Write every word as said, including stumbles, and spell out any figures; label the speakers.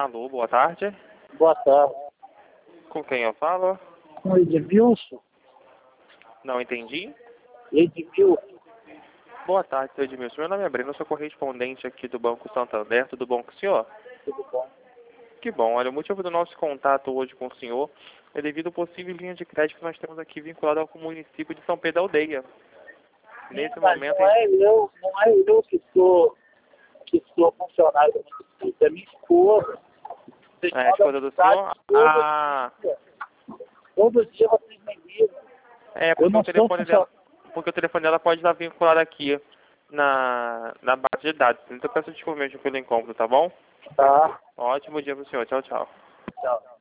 Speaker 1: Alô, boa tarde.
Speaker 2: Boa tarde.
Speaker 1: Com quem eu falo?
Speaker 2: Com Edmilson?
Speaker 1: Não entendi.
Speaker 2: Edmilson.
Speaker 1: Boa tarde, seu Edmilson. Meu nome é Breno, eu sou correspondente aqui do Banco Santander. Tudo bom com o senhor?
Speaker 2: Tudo bom?
Speaker 1: Que bom. Olha, o motivo do nosso contato hoje com o senhor é devido ao possível linha de crédito que nós temos aqui vinculada ao município de São Pedro da Aldeia. Nesse
Speaker 2: Mas
Speaker 1: momento...
Speaker 2: não é eu, não é eu que sou, que sou funcionário do município, é minha esposa. Vocês
Speaker 1: É, a
Speaker 2: mandam
Speaker 1: esposa do
Speaker 2: mensagem
Speaker 1: senhor?
Speaker 2: todo
Speaker 1: Ah,
Speaker 2: dia. Todo dia vocês me ligam.
Speaker 1: é,
Speaker 2: Eu
Speaker 1: porque o
Speaker 2: não sou
Speaker 1: telefone dela,
Speaker 2: funcionário.
Speaker 1: porque o telefone dela pode estar vinculado aqui na, na base de dados. Então eu peço desculpa mesmo pelo incômodo, tá bom?
Speaker 2: Tá.
Speaker 1: Ótimo dia pro senhor. Tchau, tchau.
Speaker 2: Tchau.